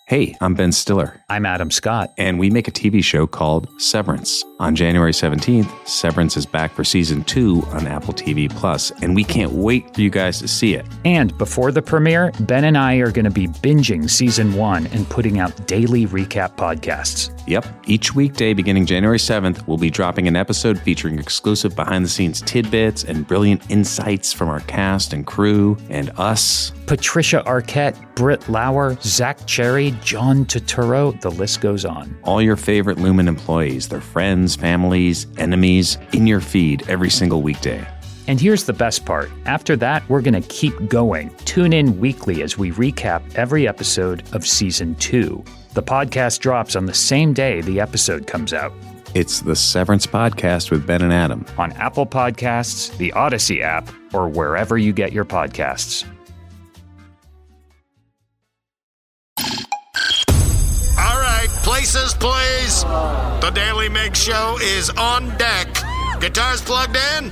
Hey, I'm Ben Stiller. I'm Adam Scott. And we make a TV show called Severance. On January 17th, Severance is back for Season 2 on Apple TV+, and we can't wait for you guys to see it. And before the premiere, Ben and I are going to be binging Season 1 and putting out daily recap podcasts. Yep. Each weekday beginning January 7th, we'll be dropping an episode featuring exclusive behind-the-scenes tidbits and brilliant insights from our cast and crew and us. Patricia Arquette, Britt Lauer, Zach Cherry, John Turturro, the list goes on. All your favorite Lumen employees, their friends, families, enemies, in your feed every single weekday. And here's the best part. After that, we're going to keep going. Tune in weekly as we recap every episode of Season 2. The podcast drops on the same day the episode comes out. It's the Severance Podcast with Ben and Adam. On Apple Podcasts, the Odyssey app, or wherever you get your podcasts. Places, please. The Daily Mix Show is on deck. Guitars plugged in.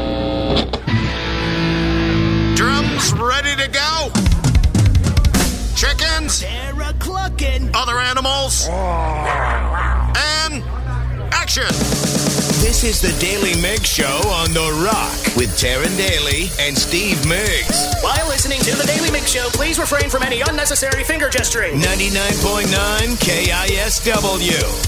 Drums ready to go. Chickens. They're a-clucking. Other animals. And action. This is the Daily Mix Show on The Rock with Taryn Daly and Steve Miggs. While listening to the Daily Mix Show, please refrain from any unnecessary finger gesturing. 99.9 KISW.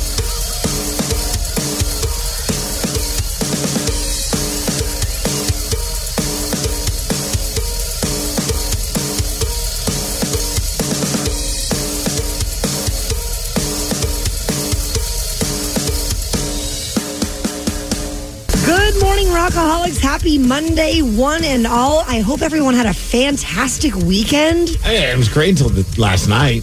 Good morning, Rockaholics. Happy Monday, one and all. I hope everyone had a fantastic weekend. Hey, it was great until last night.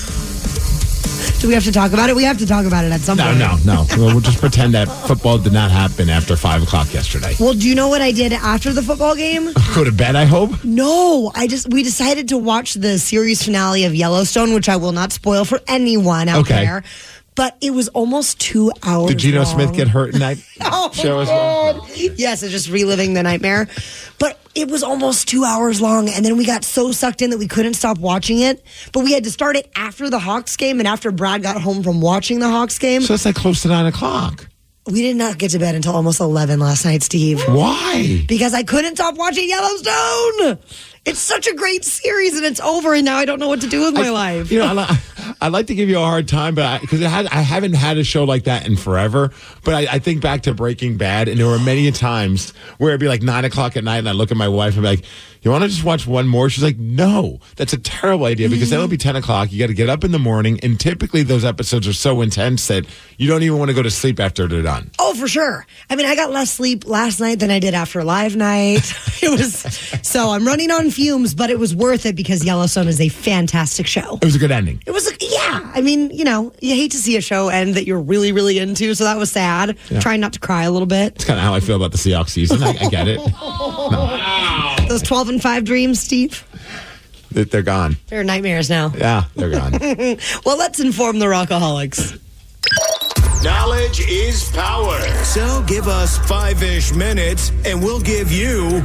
Do we have to talk about it? We have to talk about it at some point. No. We'll just pretend that football did not happen after 5 o'clock yesterday. Well, do you know what I did after the football game? Go to bed, I hope? No, we decided to watch the series finale of Yellowstone, which I will not spoil for anyone out there. But it was almost 2 hours Did Geno long. Smith get hurt in that show as well? Yes, it's just reliving the nightmare. But it was almost 2 hours long, and then we got so sucked in that we couldn't stop watching it. But we had to start it after the Hawks game and after Brad got home from watching the Hawks game. So it's like close to 9 o'clock. We did not get to bed until almost 11 last night, Steve. Why? Because I couldn't stop watching Yellowstone. It's such a great series, and it's over, and now I don't know what to do with my life. You know, I'd like to give you a hard time, but because I haven't had a show like that in forever. But I think back to Breaking Bad, and there were many times where it'd be like 9 o'clock at night, and I look at my wife and be like, "You want to just watch one more?" She's like, "No, that's a terrible idea because then it'll be 10 o'clock. You got to get up in the morning, and typically those episodes are so intense that you don't even want to go to sleep after they're done." Oh, for sure. I mean, I got less sleep last night than I did after live night. So I'm running on fumes, but it was worth it because Yellowstone is a fantastic show. It was a good ending. It was, yeah. I mean, you know, you hate to see a show end that you're really, really into, so that was sad. Yeah. Trying not to cry a little bit. It's kind of how I feel about the Seahawks season. I get it. No. Those 12-5 dreams, Steve? They're gone. They're nightmares now. Yeah, they're gone. Well, let's inform the Rockaholics. Knowledge is power. So give us 5-ish minutes, and we'll give you,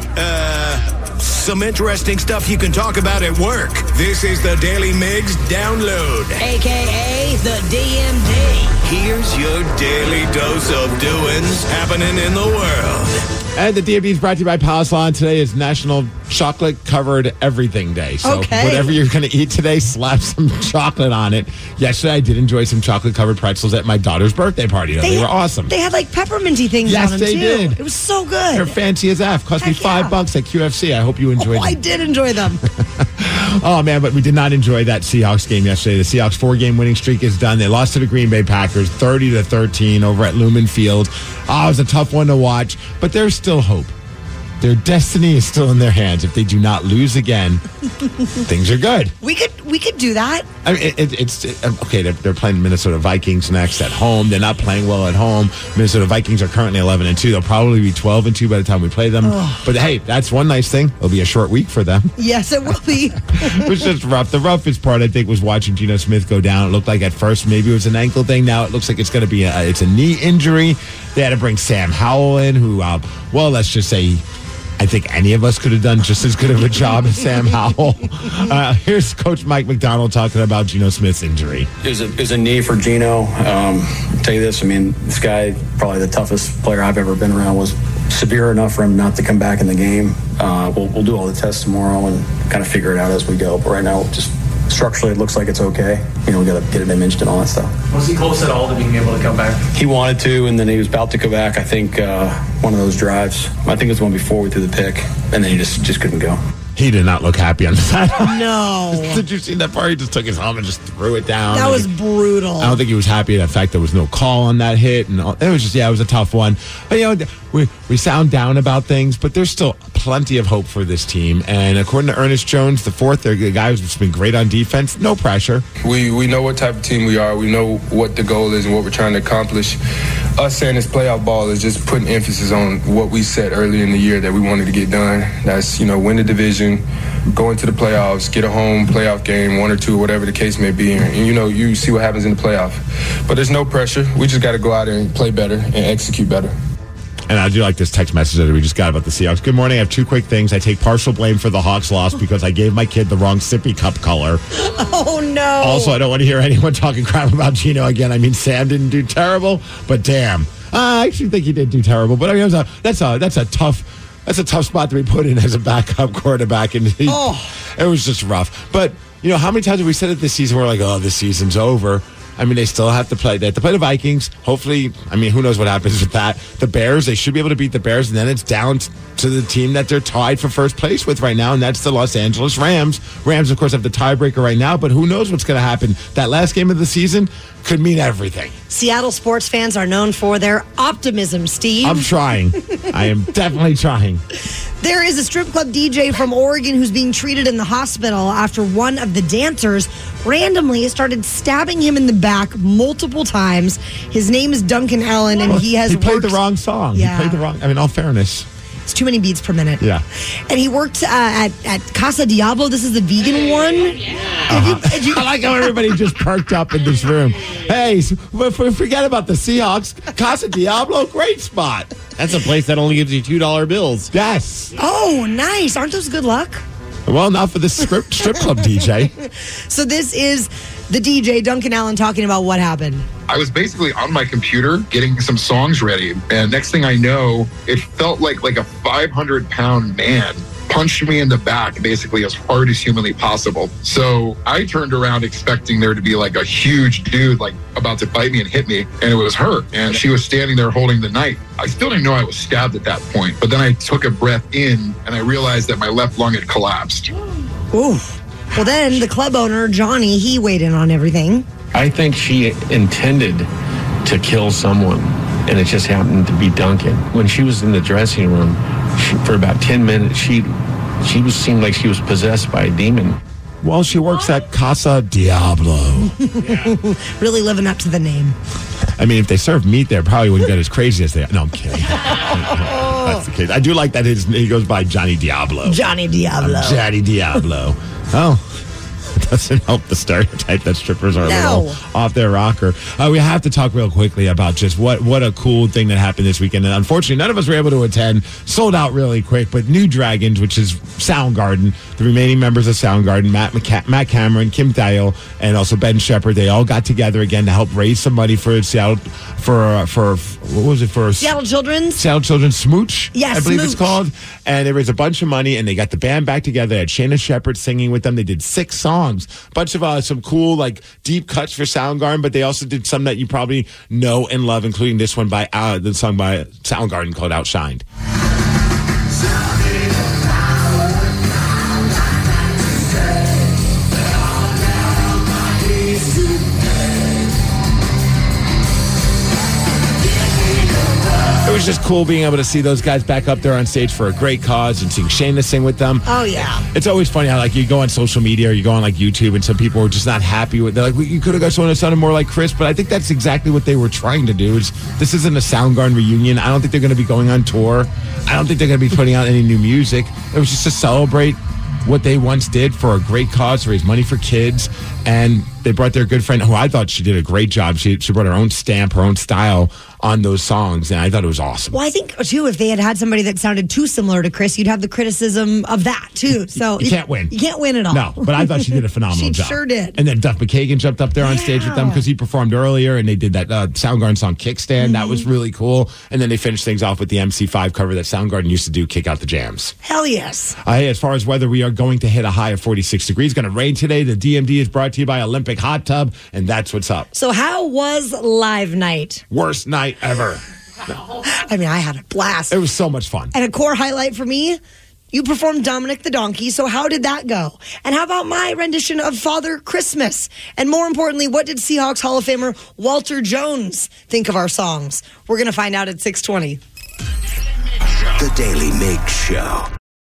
some interesting stuff you can talk about at work. This is the Daily Mix Download. A.K.A. the DMD. Here's your daily dose of doings happening in the world. And the DMD is brought to you by Palace Lawn. Today is National Chocolate Covered Everything Day. So whatever you're going to eat today, slap some chocolate on it. Yesterday, I did enjoy some chocolate covered pretzels at my daughter's birthday party. They were awesome. They had like pepperminty things on them, too. Yes, they did. It was so good. They're fancy as F. Cost me $5 at QFC. I hope you enjoyed them. I did enjoy them. Oh, man, but we did not enjoy that Seahawks game yesterday. The Seahawks 4-game winning streak is done. They lost to the Green Bay Packers 30-13 over at Lumen Field. Oh, it was a tough one to watch, but there's still hope. Their destiny is still in their hands. If they do not lose again, things are good. We could do that. I mean, it's okay. They're playing Minnesota Vikings next at home. They're not playing well at home. Minnesota Vikings are currently 11-2. They'll probably be 12-2 by the time we play them. But hey, that's one nice thing. It'll be a short week for them. Yes, it will be. It was just rough. The roughest part, I think, was watching Geno Smith go down. It looked like at first maybe it was an ankle thing. Now it looks like it's going to be it's a knee injury. They had to bring Sam Howell in, who, let's just say I think any of us could have done just as good of a job as Sam Howell. Here's Coach Mike McDonald talking about Geno Smith's injury. It was a knee for Geno. I'll tell you this, I mean, this guy, probably the toughest player I've ever been around, was severe enough for him not to come back in the game. We'll do all the tests tomorrow and kind of figure it out as we go. But right now, just structurally, it looks like it's okay. We got to get it imaged and all that stuff. Was he close at all to being able to come back? He wanted to, and then he was about to go back. I think one of those drives. I think it was the one before we threw the pick, and then he just couldn't go. He did not look happy on the sideline. No. Did you see that part? He just took his helmet and just threw it down. That was brutal. I don't think he was happy at the fact there was no call on that hit. And it was just, it was a tough one. But, we sound down about things, but there's still plenty of hope for this team. And according to Ernest Jones, the fourth, the guy who's been great on defense, no pressure. We know what type of team we are. We know what the goal is and what we're trying to accomplish. Us saying this playoff ball is just putting emphasis on what we said earlier in the year that we wanted to get done. That's, win the division, go into the playoffs, get a home playoff game, 1 or 2, whatever the case may be. And, you see what happens in the playoff. But there's no pressure. We just got to go out and play better and execute better. And I do like this text message that we just got about the Seahawks. Good morning. I have 2 quick things. I take partial blame for the Hawks loss because I gave my kid the wrong sippy cup color. Oh, no. Also, I don't want to hear anyone talking crap about Geno again. I mean, Sam didn't do terrible, but damn. I actually think he did do terrible. But I mean, that's a tough spot to be put in as a backup quarterback. And it was just rough. But, how many times have we said it this season? We're like, this season's over. I mean, they still have to play. They have to play the Vikings. Hopefully, I mean, who knows what happens with that. The Bears, they should be able to beat the Bears, and then it's down to the team that they're tied for first place with right now, and that's the Los Angeles Rams. Rams, of course, have the tiebreaker right now, but who knows what's going to happen. That last game of the season could mean everything. Seattle sports fans are known for their optimism, Steve. I'm trying. I am definitely trying. There is a strip club DJ from Oregon who's being treated in the hospital after one of the dancers randomly started stabbing him in the back multiple times. His name is Duncan Allen, and he played the wrong song. Yeah. He played the wrong. I mean, all fairness. It's too many beats per minute. Yeah. And he worked at Casa Diablo. This is the vegan one. I like how everybody just perked up in this room. Hey, forget about the Seahawks. Casa Diablo, great spot. That's a place that only gives you $2 bills. Yes. Oh, nice. Aren't those good luck? Well, not for the strip club DJ. So this is the DJ, Duncan Allen, talking about what happened. I was basically on my computer getting some songs ready. And next thing I know, it felt like a 500-pound man punched me in the back basically as hard as humanly possible. So I turned around expecting there to be like a huge dude like about to bite me and hit me. And it was her. And she was standing there holding the knife. I still didn't know I was stabbed at that point. But then I took a breath in and I realized that my left lung had collapsed. Ooh. Well, then the club owner, Johnny, he weighed in on everything. I think she intended to kill someone, and it just happened to be Duncan. When she was in the dressing room, for about 10 minutes, she seemed like she was possessed by a demon. Well, she works at Casa Diablo. Really living up to the name. I mean, if they serve meat there, probably wouldn't get as crazy as they are. No, I'm kidding. That's the case. I do like that he goes by Johnny Diablo. Johnny Diablo. Johnny Diablo. Oh. It doesn't help the stereotype that strippers are a little off their rocker. We have to talk real quickly about just what a cool thing that happened this weekend. And unfortunately, none of us were able to attend. Sold out really quick. But New Dragons, which is Soundgarden, the remaining members of Soundgarden, Matt Cameron, Kim Thayil, and also Ben Shepherd, they all got together again to help raise some money for Seattle, for what was it, for Seattle Children's Smooch. Yes, I believe Smooch. it's called. And they raised a bunch of money, and they got the band back together. They had Shanna Shepherd singing with them. They did 6 songs. A bunch of some cool, like, deep cuts for Soundgarden, but they also did some that you probably know and love, including this one by the song by Soundgarden called Outshined. It was just cool being able to see those guys back up there on stage for a great cause and seeing Shayna sing with them. Oh, yeah. It's always funny how, like, you go on social media or you go on, like, YouTube and some people are just not happy with it. They're like, you could have got someone that sounded more like Chris, but I think that's exactly what they were trying to do. This isn't a Soundgarden reunion. I don't think they're going to be going on tour. I don't think they're going to be putting out any new music. It was just to celebrate what they once did for a great cause, to raise money for kids. and they brought their good friend, who I thought she did a great job. She brought her own stamp, her own style on those songs, and I thought it was awesome. Well, I think, too, if they had somebody that sounded too similar to Chris, you'd have the criticism of that, too. So you can't win. You can't win at all. No, but I thought she did a phenomenal job. She sure did. And then Duff McKagan jumped up there on stage with them because he performed earlier, and they did that Soundgarden song Kickstand. That was really cool. And then they finished things off with the MC5 cover that Soundgarden used to do, Kick Out the Jams. Hell yes. Hey, as far as weather, we are going to hit a high of 46 degrees. Going to rain today. The DMD is brought to you by Olympic Hot Tub, and that's what's up. So how was live night? Worst night ever. I mean, I had a blast. It was so much fun. And a core highlight for me, you performed Dominic the Donkey. So how did that go? And how about my rendition of Father Christmas? And more importantly, what did Seahawks Hall of Famer Walter Jones think of our songs? We're going to find out at 6:20. The Daily Mix Show.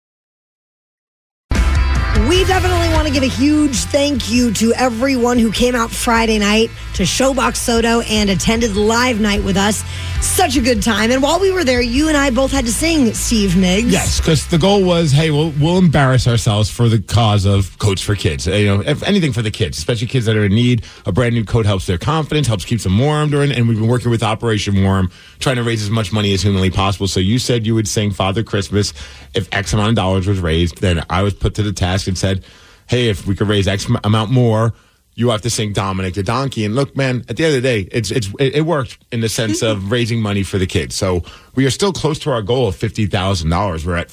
We definitely want to give a huge thank you to everyone who came out Friday night to Showbox Soto and attended live night with us. Such a good time. And while we were there, you and I both had to sing, Steve Miggs. Yes, because the goal was, hey, we'll embarrass ourselves for the cause of Coats for Kids. If anything for the kids, especially kids that are in need. A brand new coat helps their confidence, helps keep them warm during. And we've been working with Operation Warm, trying to raise as much money as humanly possible. So you said you would sing Father Christmas if X amount of dollars was raised. Then I was put to the task and said, hey, if we could raise X amount more, you have to sing Dominic the Donkey. And look, man, at the end of the day, it worked in the sense of raising money for the kids. So we are still close to our goal of $50,000. We're at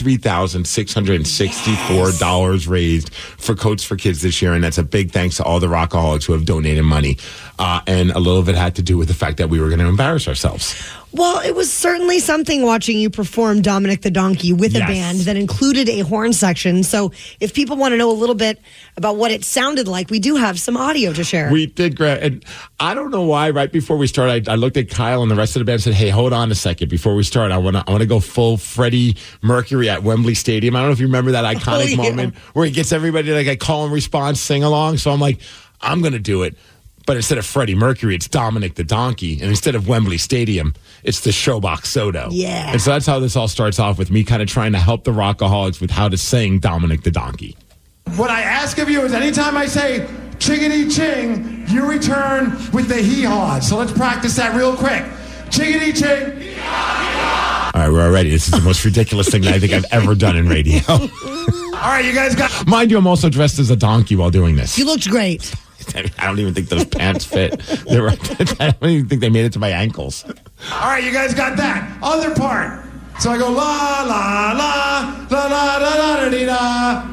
$43,664 raised for Coats for Kids this year. And that's a big thanks to all the Rockaholics who have donated money. And a little of it had to do with the fact that we were going to embarrass ourselves. Well, it was certainly something watching you perform Dominic the Donkey with a band that included a horn section. So if people want to know a little bit about what it sounded like, we do have some audio to share. We did, and I don't know why. Right before we started, I looked at Kyle and the rest of the band and said, hey, hold on a second. Before we start, I want to go full Freddie Mercury at Wembley Stadium. I don't know if you remember that iconic moment where he gets everybody to like a call and response sing along. So I'm like, I'm going to do it. But instead of Freddie Mercury, it's Dominic the Donkey. And instead of Wembley Stadium, it's the Showbox Soto. Yeah. And so that's how this all starts off, with me kind of trying to help the Rockaholics with how to sing Dominic the Donkey. What I ask of you is anytime I say chickadee ching, you return with the hee-haws. So let's practice that real quick. Chickadee ching. Hee-haw. All right, we're ready. This is the most ridiculous thing that I think I've ever done in radio. All right, you guys got... Mind you, I'm also dressed as a donkey while doing this. You looked great. I don't even think those pants fit. I don't even think they made it to my ankles. All right, you guys got that. Other part. So I go la la la la la la la da dee da.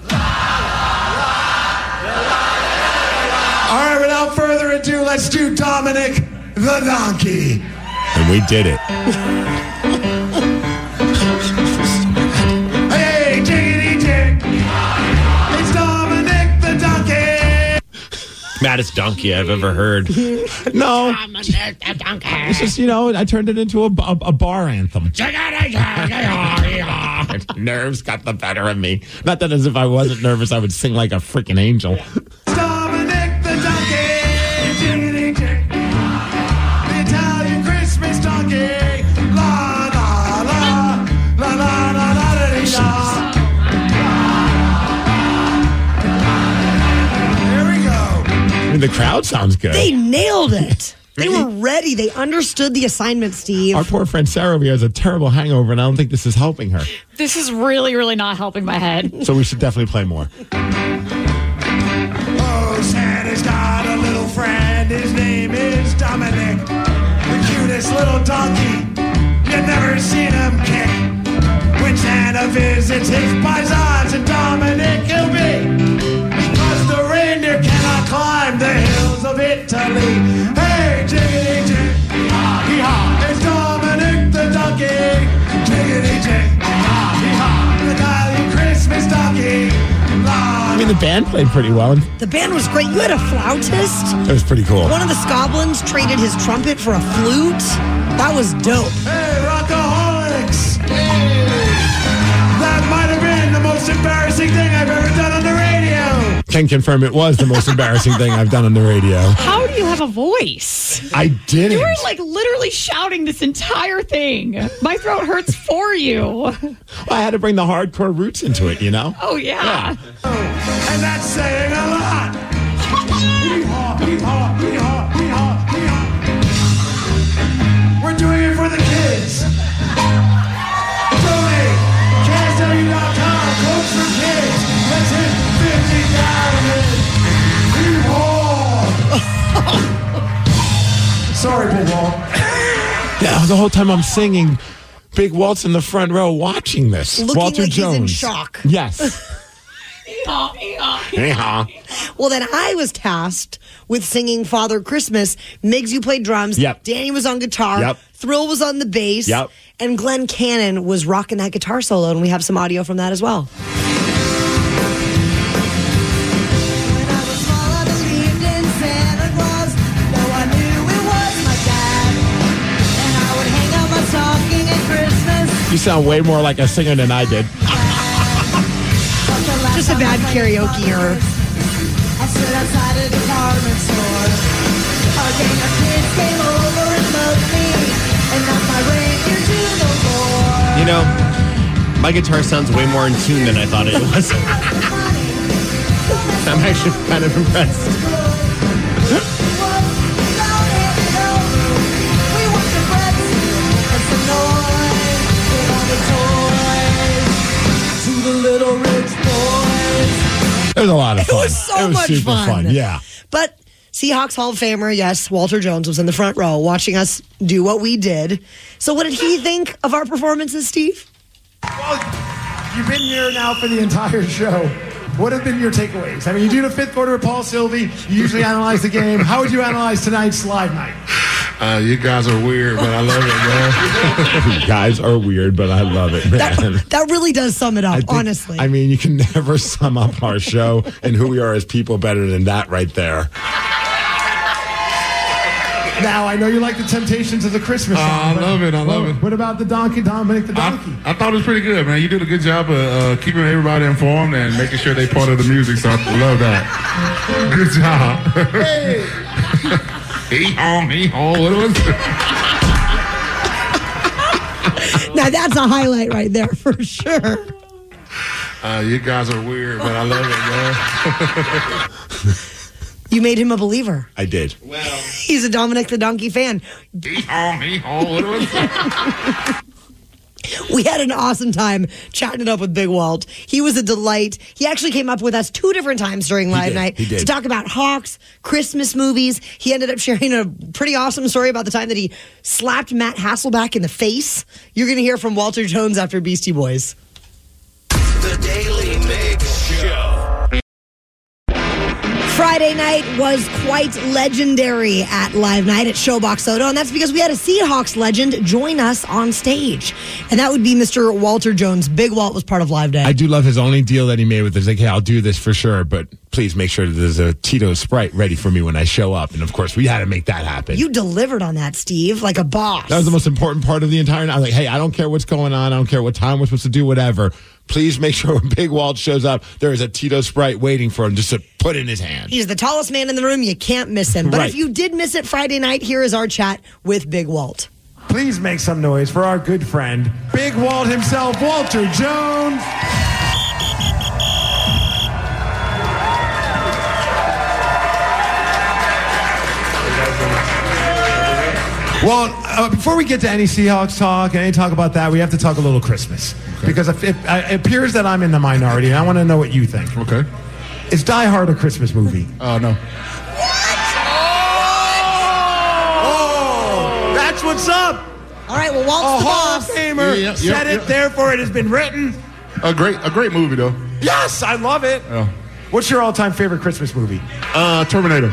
All right, without further ado, let's do Dominic the Donkey. And we did it. Hey, jiggity jig. It's Dominic the Donkey. Maddest donkey I've ever heard. No. It's just, I turned it into a bar anthem. Nerves got the better of me. Not that as if I wasn't nervous, I would sing like a freaking angel. Dominic the Donkey. Jiggity jig. The Italian Christmas donkey. La la la la la la la da dee da. The crowd sounds good. They nailed it. They were ready. They understood the assignment, Steve. Our poor friend Sarah over here has a terrible hangover, and I don't think this is helping her. This is really, really not helping my head. So we should definitely play more. Oh, Santa's got a little friend. His name is Dominic. The cutest little donkey. You've never seen him kick. When Santa visits his paisans, and Dominic he'll be. Because the reindeer cannot climb the hills of Italy. Hey, jiggity jig, hee-haw, it's Dominic the Donkey. Jiggity jig, hee-haw, the Italian Christmas donkey. I mean, the band played pretty well. The band was great. You had a flautist. It was pretty cool. One of the Scoblins traded his trumpet for a flute. That was dope. Hey, Rockaholics. That might have been the most embarrassing thing I've ever done on the radio. Can confirm it was the most embarrassing thing I've done on the radio. How do you have a voice? I didn't. You were like literally shouting this entire thing. My throat hurts for you. Well, I had to bring the hardcore roots into it, Oh, yeah. And that's saying a lot. Yeah, the whole time I'm singing, Big Walt's in the front row watching this. Looking Walter like Jones. he's in shock. Yes. Well, then I was tasked with singing Father Christmas. Miggs, you played drums. Yep. Danny was on guitar. Yep. Thrill was on the bass. Yep. And Glenn Cannon was rocking that guitar solo, and we have some audio from that as well. You sound way more like a singer than I did. Just a bad karaoke-er. I stood outside a department store. A gang of kids came over and mugged me, and knocked my reindeer to the floor. You know, my guitar sounds way more in tune than I thought it was. I'm actually kind of impressed. It was a lot of fun. It was so much super fun. Yeah. But Seahawks Hall of Famer, yes, Walter Jones was in the front row watching us do what we did. So what did he think of our performances, Steve? Well, you've been here now for the entire show. What have been your takeaways? I mean, you do the fifth quarter with Paul Sylvie. You usually analyze the game. How would you analyze tonight's live night? You guys are weird, but I love it, man. You guys are weird, but I love it, man. That really does sum it up, honestly. I mean, you can never sum up our show and who we are as people better than that right there. Now, I know you like the Temptations of the Christmas song. I love it. I love it. What about the donkey, Dominic the donkey? I thought it was pretty good, man. You did a good job of keeping everybody informed and making sure they part of the music, so I love that. Good job. Hey! Hee-haw, what was it? Now, that's a highlight right there for sure. You guys are weird, but I love it, man. You made him a believer. I did. Well, he's a Dominic the Donkey fan. Hee-haw, what was it? We had an awesome time chatting it up with Big Walt. He was a delight. He actually came up with us 2 different times during Live Night to talk about Hawks, Christmas movies. He ended up sharing a pretty awesome story about the time that he slapped Matt Hasselbeck in the face. You're going to hear from Walter Jones after Beastie Boys. The Daily Mix Show. Friday night was quite legendary at Live Night at Showbox Soto, and that's because we had a Seahawks legend join us on stage. And that would be Mr. Walter Jones. Big Walt was part of Live Day. I do love his only deal that he made with us. Like, hey, I'll do this for sure, but please make sure that there's a Tito Sprite ready for me when I show up. And of course, we had to make that happen. You delivered on that, Steve, like a boss. That was the most important part of the entire night. I was like, hey, I don't care what's going on. I don't care what time we're supposed to do, whatever. Please make sure when Big Walt shows up, there is a Tito Sprite waiting for him just to put in his hand. He's the tallest man in the room. You can't miss him. But if you did miss it Friday night, here is our chat with Big Walt. Please make some noise for our good friend, Big Walt himself, Walter Jones. Well, before we get to any Seahawks talk and any talk about that, we have to talk a little Christmas. Okay. Because it appears that I'm in the minority, and I want to know what you think. Okay. Is Die Hard a Christmas movie? No. Oh, that's what's up. All right, well, Walt's the Hall boss. of Famer said it, therefore it has been written. A great movie, though. Yes, I love it. Yeah. What's your all-time favorite Christmas movie? Terminator.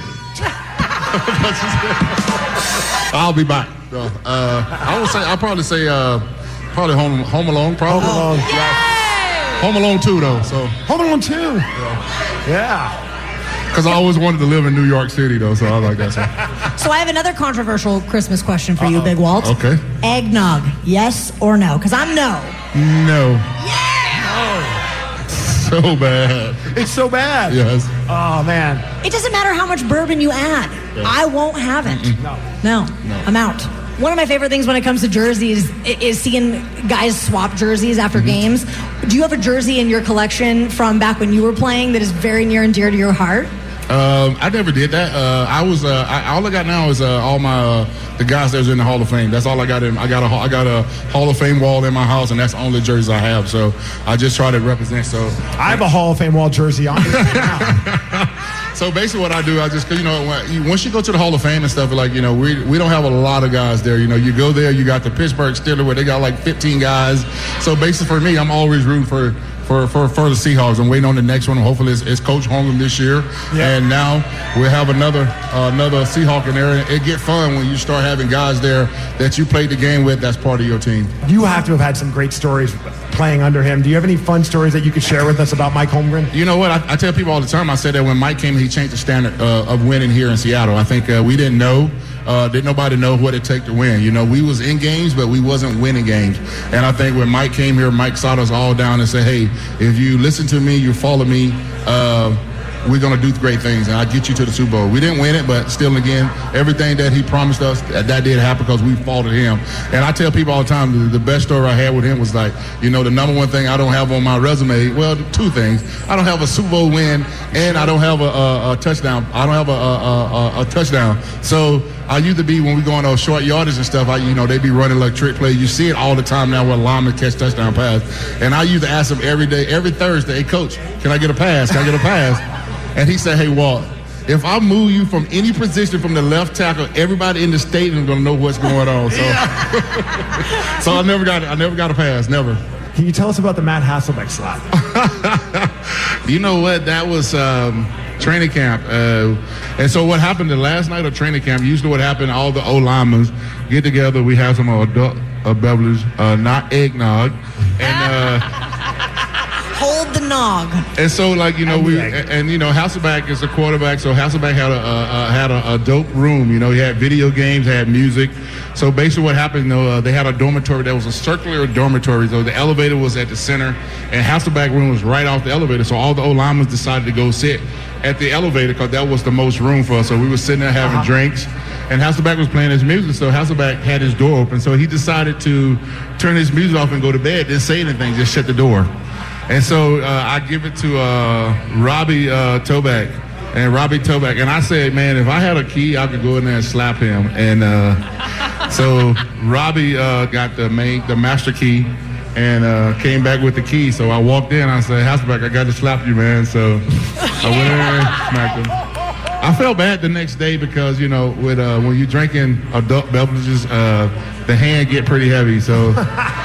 I'll be back. I'll probably say Home Alone. Probably. Home Alone. Yes. Home Alone 2, though. So Home Alone 2. Yeah. Because I always wanted to live in New York City, though. So I like that. So I have another controversial Christmas question for you, Big Walt. Okay. Eggnog, yes or no? Because I'm no. No. Yeah. So bad. It's so bad. Yes. Oh man. It doesn't matter how much bourbon you add. Yeah. I won't have it. No. I'm out. One of my favorite things when it comes to jerseys is seeing guys swap jerseys after games. Do you have a jersey in your collection from back when you were playing that is very near and dear to your heart? I never did that. All I got now is all my the guys that was in the Hall of Fame. That's all I got. I got a Hall of Fame wall in my house, and that's the only jerseys I have. So I just try to represent. So I have a Hall of Fame wall jersey on. So basically what I do, I just, once you go to the Hall of Fame and stuff, like, we don't have a lot of guys there. You go there, you got the Pittsburgh Steelers where they got like 15 guys. So basically for me, I'm always rooting for the Seahawks. I'm waiting on the next one. Hopefully it's Coach Holmgren this year. Yeah. And now we'll have another Seahawk in there. It get fun when you start having guys there that you played the game with that's part of your team. You have to have had some great stories playing under him. Do you have any fun stories that you could share with us about Mike Holmgren? You know what? I tell people all the time, I said that when Mike came, he changed the standard of winning here in Seattle. I think we didn't know. Didn't nobody know what it take to win. We was in games, but we wasn't winning games. And I think when Mike came here, Mike sat us all down and said, hey, if you listen to me, you follow me, we're going to do great things, and I'll get you to the Super Bowl. We didn't win it, but still, again, everything that he promised us, that did happen because we followed him. And I tell people all the time, the best story I had with him was like, the number one thing I don't have on my resume, well, two things. I don't have a Super Bowl win, and I don't have a touchdown. I don't have a touchdown. So I used to be, when we go on those short yardage and stuff, they be running like trick plays. You see it all the time now where linemen catch touchdown pass. And I used to ask him every day, every Thursday, hey, Coach, can I get a pass? Can I get a pass? And he said, hey, Walt, if I move you from any position from the left tackle, everybody in the stadium is going to know what's going on. So, so I never got a pass, never. Can you tell us about the Matt Hasselbeck slap? You know what? That was training camp. And so what happened the last night of training camp, usually what happened, all the O-linemen get together. We have some adult beverage, not eggnog. And hold the nog. And so, Hasselbeck is a quarterback. So Hasselbeck had a dope room. He had video games, had music. So basically, what happened? They had a dormitory that was a circular dormitory. So the elevator was at the center, and Hasselbeck room was right off the elevator. So all the old linemen decided to go sit at the elevator because that was the most room for us. So we were sitting there having drinks, and Hasselbeck was playing his music. So Hasselbeck had his door open. So he decided to turn his music off and go to bed. Didn't say anything, just shut the door. And so I give it to Robbie Toback. And Robbie Toback. And I said, man, if I had a key, I could go in there and slap him. And so Robbie got the master key and came back with the key. So I walked in. I said, Hasselbeck, I got to slap you, man. So I went in there and smacked him. I felt bad the next day because, with when you're drinking adult beverages, the hand get pretty heavy. So...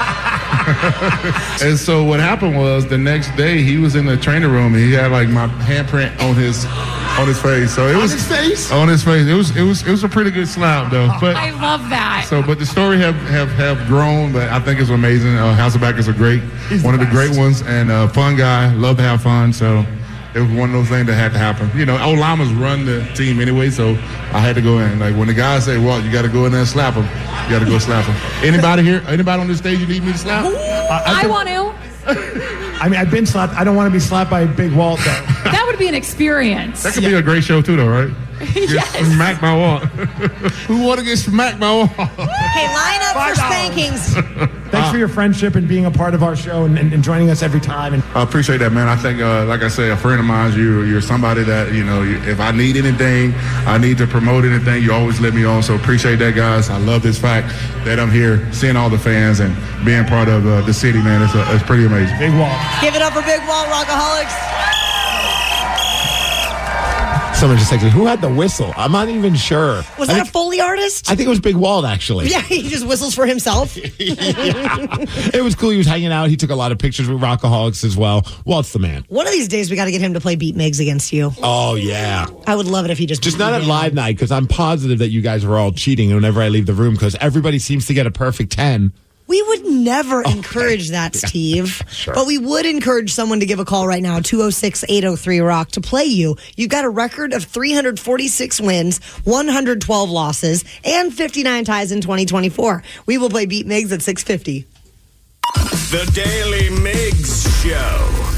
And so what happened was the next day he was in the training room and he had like my handprint on his face. So it was on his face. It was a pretty good slap though. But I love that. So, but the story have grown. But I think it's amazing. Hasselbeck is one of the great ones and fun guy. Love to have fun. So it was one of those things that had to happen. Old linemen run the team anyway, so I had to go in. Like when the guys say, "Well, you got to go in there and slap him," you got to go slap him. Anybody here? Anybody on this stage you need me to slap? I want to. I've been slapped. I don't want to be slapped by Big Walt, though. That would be an experience. That could be a great show, too, though, right? Yes. Get smacked by Walt. Who want to get smacked by Walt? Okay, line up for spankings. Thanks for your friendship and being a part of our show and joining us every time. And I appreciate that, man. I think, like I say, a friend of mine, you're somebody that, if I need anything, I need to promote anything, you always let me on. So appreciate that, guys. I love this fact that I'm here, seeing all the fans and being part of the city, man. It's pretty amazing. Big Walt. Give it up for Big Walt, Rockaholics. Someone just texted, who had the whistle? I'm not even sure. Was that a Foley artist? I think it was Big Walt, actually. Yeah, he just whistles for himself. It was cool. He was hanging out. He took a lot of pictures with Rockaholics as well. Walt's the man. One of these days, we got to get him to play Beat Migs against you. Oh, yeah. I would love it if he just not at live night, because I'm positive that you guys were all cheating whenever I leave the room, because everybody seems to get a perfect 10. We would never encourage that, Steve. Sure. But we would encourage someone to give a call right now, 206-803-ROCK, to play you. You've got a record of 346 wins, 112 losses, and 59 ties in 2024. We will play Beat Migs at 6:50. The Daily Migs Show.